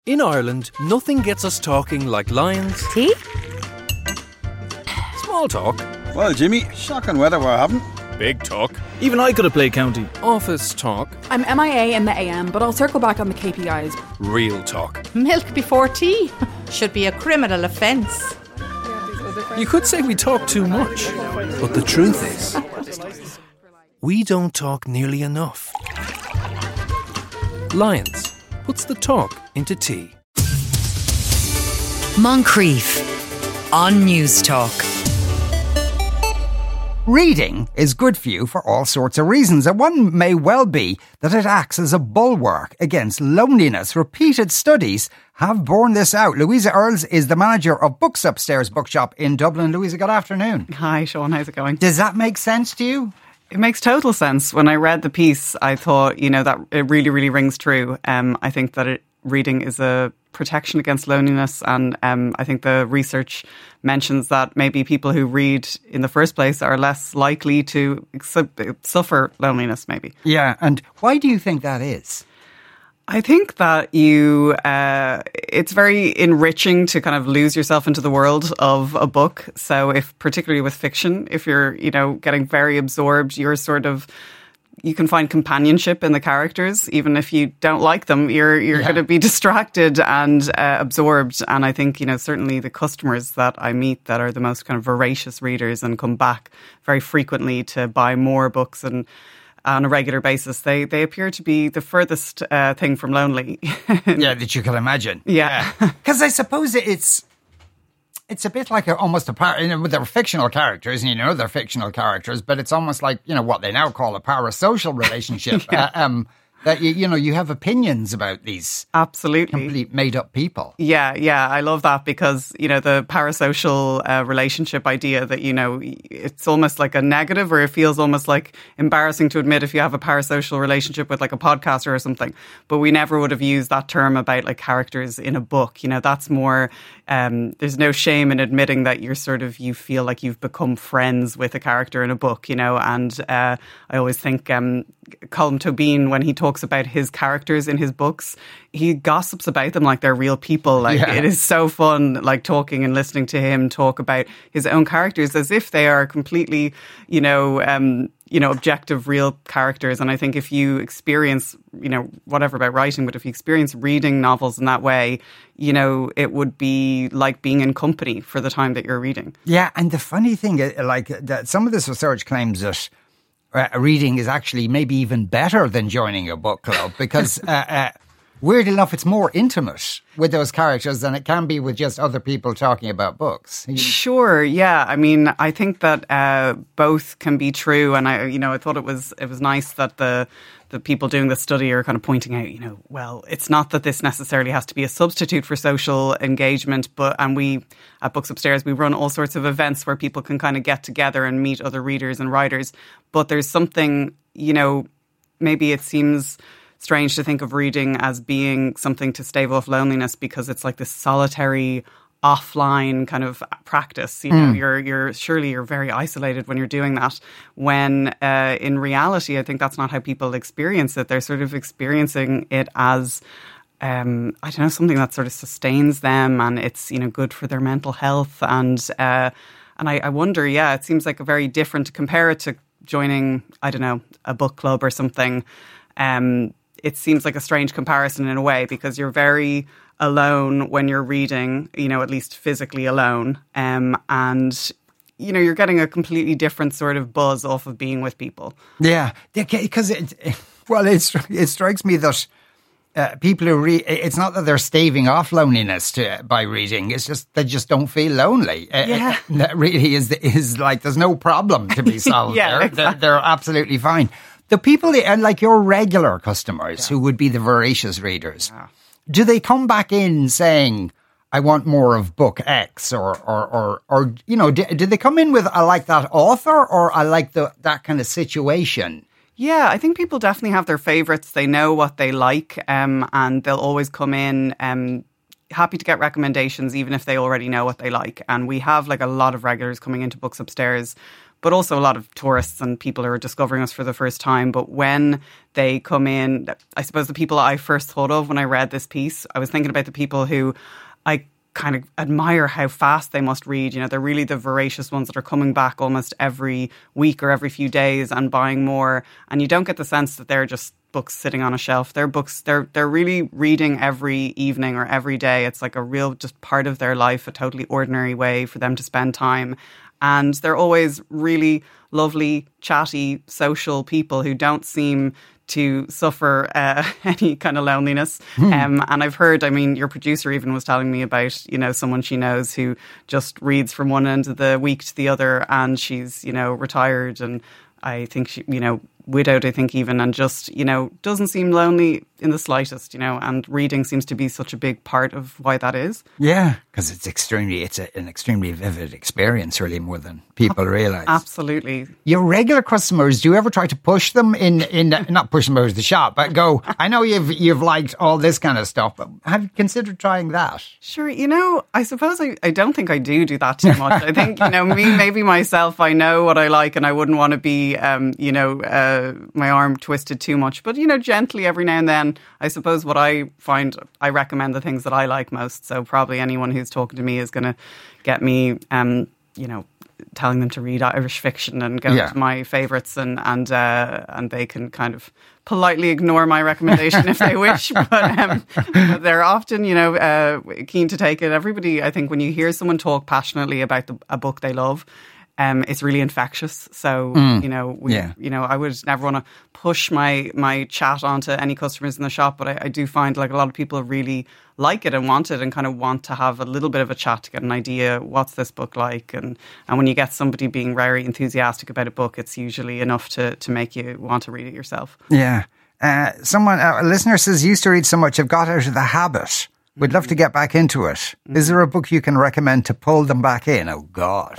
In Ireland, nothing gets us talking like lions. Tea? Small talk. Well, Jimmy, shocking weather we're having. Big talk. Even I could have played county. Office talk. I'm MIA in the AM, but I'll circle back on the KPIs. Real talk. Milk before tea? Should be a criminal offence. You could say we talk too much, but the truth is, we don't talk nearly enough. Lions puts the talk into tea. Moncrief on News Talk. Reading is good for you for all sorts of reasons, and one may well be that it acts as a bulwark against loneliness. Repeated studies have borne this out. Louisa Earls is the manager of Books Upstairs Bookshop in Dublin. Louisa, good afternoon. Hi, Sean. How's it going? Does that make sense to you? It makes total sense. When I read the piece, I thought, that it really, really rings true. I think that reading is a protection against loneliness, and I think the research mentions that maybe people who read in the first place are less likely to suffer loneliness, maybe. Yeah, and why do you think that is? I think that it's very enriching to kind of lose yourself into the world of a book. So particularly with fiction, if you're, getting very absorbed, you can find companionship in the characters. Even if you don't like them, you're going to be distracted and absorbed. And I think, certainly the customers that I meet that are the most kind of voracious readers and come back very frequently to buy more books and on a regular basis, they appear to be the furthest thing from lonely. Yeah, that you can imagine. Yeah. Because I suppose it's a bit like almost they're fictional characters, and they're fictional characters, but it's almost like, what they now call a parasocial relationship. Yeah. That, you have opinions about these absolutely complete made-up people. Yeah, I love that because, the parasocial relationship idea that, it's almost like a negative, or it feels almost like embarrassing to admit if you have a parasocial relationship with like a podcaster or something. But we never would have used that term about like characters in a book. That's more, there's no shame in admitting that you feel like you've become friends with a character in a book, and I always think Colm Tóibín, when he talks about his characters in his books, he gossips about them like they're real people. It is so fun, like talking and listening to him talk about his own characters as if they are completely, objective, real characters. And I think if you experience, whatever about writing, but if you experience reading novels in that way, it would be like being in company for the time that you're reading. Yeah, and the funny thing, that some of this research claims that reading is actually maybe even better than joining a book club because, weirdly enough, it's more intimate with those characters than it can be with just other people talking about books. Sure, yeah. I mean, I think that both can be true, and I thought it was nice that the people doing the study are kind of pointing out, well, it's not that this necessarily has to be a substitute for social engagement, and we at Books Upstairs, we run all sorts of events where people can kind of get together and meet other readers and writers. But there's something, maybe it seems strange to think of reading as being something to stave off loneliness because it's like this solitary offline kind of practice. You're very isolated when you're doing that, when in reality I think that's not how people experience it. They're sort of experiencing it as something that sort of sustains them, and it's good for their mental health, and I wonder, it seems like a very different, to compare it to joining a book club or something. It seems like a strange comparison in a way because you're very alone when you're reading, at least physically alone. And, you're getting a completely different sort of buzz off of being with people. Yeah, because it strikes me that people who read, it's not that they're staving off loneliness by reading. It's just they just don't feel lonely. That really is like there's no problem to be solved. Yeah, there. exactly. They're absolutely fine. The people like your regular customers who would be the voracious readers, do they come back in saying, I want more of book X, or do they come in with, I like that author, or I like that kind of situation? Yeah, I think people definitely have their favourites. They know what they like, and they'll always come in happy to get recommendations, even if they already know what they like. And we have like a lot of regulars coming into Books Upstairs but also a lot of tourists and people who are discovering us for the first time. But when they come in, I suppose the people I first thought of when I read this piece, I was thinking about the people who I kind of admire how fast they must read. You know, they're really the voracious ones that are coming back almost every week or every few days and buying more. And you don't get the sense that they're just books sitting on a shelf. They're books, they're really reading every evening or every day. It's like a real just part of their life, a totally ordinary way for them to spend time. And they're always really lovely, chatty, social people who don't seem to suffer any kind of loneliness. And I've heard, I mean, your producer even was telling me about, you know, someone she knows who just reads from one end of the week to the other, and she's, you know, retired, and I think she, you know, widowed, I think even, and just, you know, doesn't seem lonely in the slightest, you know, and reading seems to be such a big part of why that is. Yeah, because it's an extremely vivid experience, really, more than people realise. Absolutely. Your regular customers, do you ever try to push them in not push them out of the shop, but go, I know you've liked all this kind of stuff, but have you considered trying that? Sure, you know, I suppose I don't think I do that too much. I think, you know, maybe myself, I know what I like and I wouldn't want to be, you know, my arm twisted too much. But, you know, gently every now and then, I suppose what I find, I recommend the things that I like most. So probably anyone who's talking to me is going to get me, you know, telling them to read Irish fiction and go to my favourites, and they can kind of politely ignore my recommendation if they wish. But they're often, you know, keen to take it. Everybody, I think, when you hear someone talk passionately about a book they love, it's really infectious. So, you know, you know, I would never want to push my chat onto any customers in the shop, but I do find like a lot of people really like it and want it and kind of want to have a little bit of a chat to get an idea, what's this book like? And when you get somebody being very enthusiastic about a book, it's usually enough to make you want to read it yourself. Yeah. A listener says, used to read so much, I've got out of the habit. We'd love to get back into it. Is there a book you can recommend to pull them back in? Oh, God.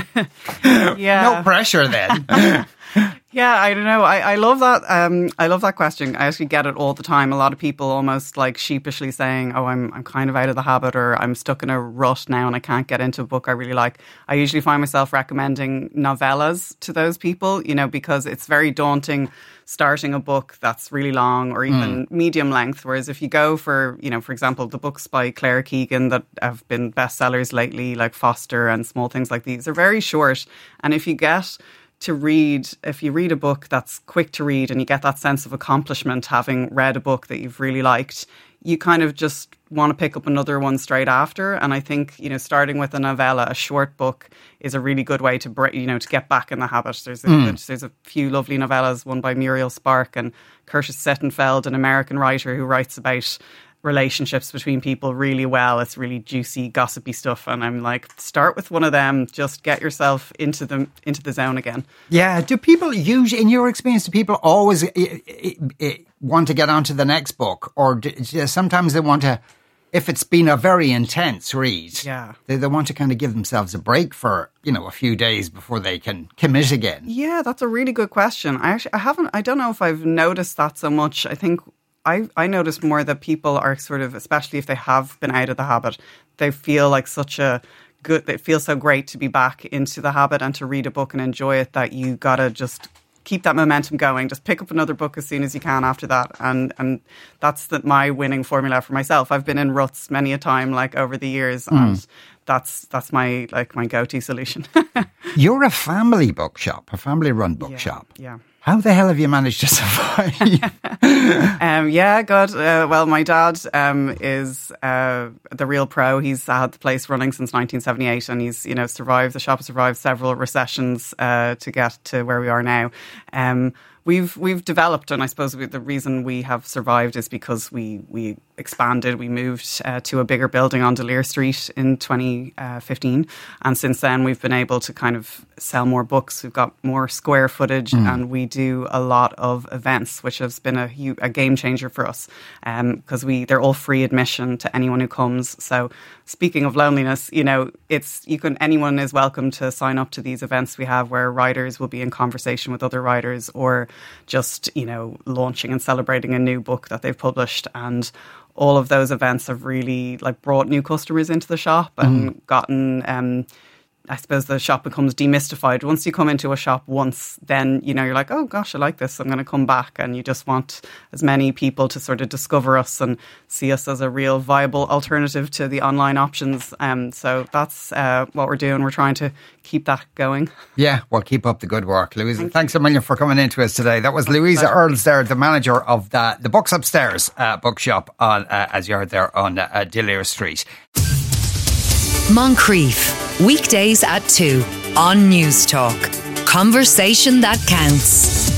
Yeah. No pressure then. Yeah, I don't know. I love that. I love that question. I actually get it all the time. A lot of people almost like sheepishly saying, "Oh, I'm kind of out of the habit," or "I'm stuck in a rut now and I can't get into a book I really like." I usually find myself recommending novellas to those people, you know, because it's very daunting starting a book that's really long or even medium length. Whereas if you go for, you know, for example, the books by Claire Keegan that have been bestsellers lately, like Foster and Small Things Like These, are very short. And if you read a book that's quick to read and you get that sense of accomplishment having read a book that you've really liked, you kind of just want to pick up another one straight after. And I think, you know, starting with a novella, a short book, is a really good way to, you know, to get back in the habit. There's a few lovely novellas, one by Muriel Spark and Curtis Sittenfeld, an American writer who writes about relationships between people really well. It's really juicy, gossipy stuff, and I'm like, start with one of them. Just get yourself into the zone again. Yeah. Do people usually, in your experience, do people always want to get onto the next book, or sometimes they want to? If it's been a very intense read, they want to kind of give themselves a break for, you know, a few days before they can commit again. Yeah, that's a really good question. I don't know if I've noticed that so much. I think I notice more that people are sort of, especially if they have been out of the habit, they feel like it feels so great to be back into the habit and to read a book and enjoy it, that you gotta just keep that momentum going. Just pick up another book as soon as you can after that. And that's my winning formula for myself. I've been in ruts many a time, like over the years, and that's my go-to solution. You're a family bookshop, a family-run bookshop. Yeah. How the hell have you managed to survive? Well, my dad is the real pro. He's had the place running since 1978, and he's, you know, survived. The shop has survived several recessions to get to where we are now. We've developed, and I suppose the reason we have survived is because we expanded. We moved to a bigger building on Delir Street in 2015, and since then we've been able to kind of sell more books. We've got more square footage, and we do a lot of events, which has been a game changer for us, because they're all free admission to anyone who comes. So speaking of loneliness, you know, anyone is welcome to sign up to these events we have, where writers will be in conversation with other writers, or just, you know, launching and celebrating a new book that they've published. And all of those events have really like brought new customers into the shop and gotten I suppose the shop becomes demystified. Once you come into a shop once, then, you know, you're like, oh gosh, I like this, I'm going to come back. And you just want as many people to sort of discover us and see us as a real viable alternative to the online options. So that's what we're doing. We're trying to keep that going. Yeah, well, keep up the good work, Louisa. Thanks a million for coming into us today. That was Louisa Earls there, the manager of the Books Upstairs bookshop on, as you heard there, on D'Olier Street. Moncrief, weekdays at 2 on News Talk. Conversation that counts.